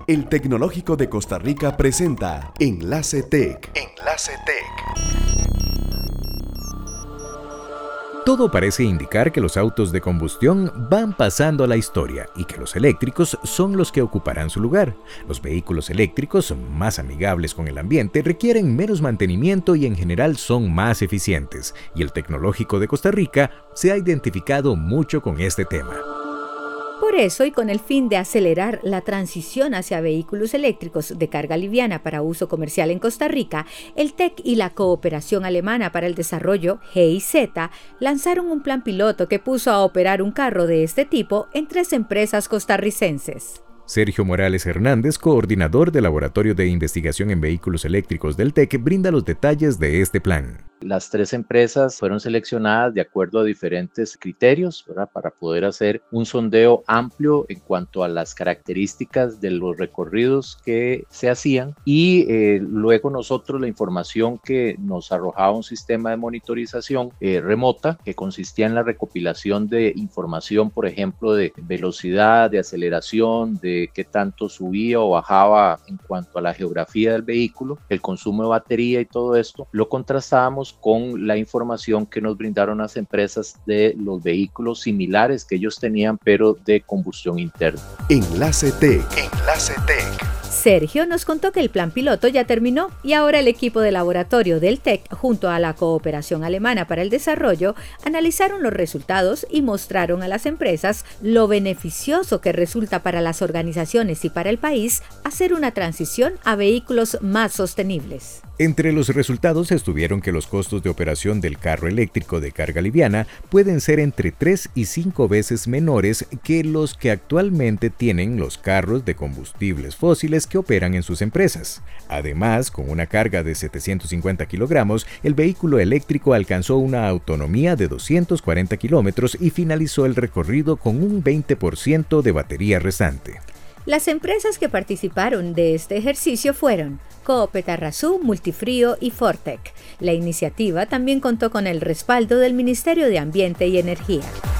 El Tecnológico de Costa Rica presenta Enlace Tech. Enlace Tech. Todo parece indicar que los autos de combustión van pasando a la historia y que los eléctricos son los que ocuparán su lugar. Los vehículos eléctricos son más amigables con el ambiente, requieren menos mantenimiento y en general son más eficientes. Y el Tecnológico de Costa Rica se ha identificado mucho con este tema. Por eso, y con el fin de acelerar la transición hacia vehículos eléctricos de carga liviana para uso comercial en Costa Rica, el TEC y la Cooperación Alemana para el Desarrollo, GIZ, lanzaron un plan piloto que puso a operar un carro de este tipo en 3 empresas costarricenses. Sergio Morales Hernández, coordinador del Laboratorio de Investigación en Vehículos Eléctricos del TEC, brinda los detalles de este plan. Las 3 empresas fueron seleccionadas de acuerdo a diferentes criterios, ¿verdad? Para poder hacer un sondeo amplio en cuanto a las características de los recorridos que se hacían y luego nosotros la información que nos arrojaba un sistema de monitorización remota que consistía en la recopilación de información, por ejemplo, de velocidad, de aceleración, de qué tanto subía o bajaba en cuanto a la geografía del vehículo, el consumo de batería y todo esto, lo contrastábamos con la información que nos brindaron las empresas de los vehículos similares que ellos tenían, pero de combustión interna. Enlace Tech. Enlace Tech. Sergio nos contó que el plan piloto ya terminó y ahora el equipo de laboratorio del TEC junto a la Cooperación Alemana para el Desarrollo analizaron los resultados y mostraron a las empresas lo beneficioso que resulta para las organizaciones y para el país hacer una transición a vehículos más sostenibles. Entre los resultados estuvieron que los costos de operación del carro eléctrico de carga liviana pueden ser entre 3 y 5 veces menores que los que actualmente tienen los carros de combustibles fósiles que operan en sus empresas. Además, con una carga de 750 kilogramos, el vehículo eléctrico alcanzó una autonomía de 240 kilómetros y finalizó el recorrido con un 20% de batería restante. Las empresas que participaron de este ejercicio fueron Coopetarrazú, Multifrío y Fortec. La iniciativa también contó con el respaldo del Ministerio de Ambiente y Energía.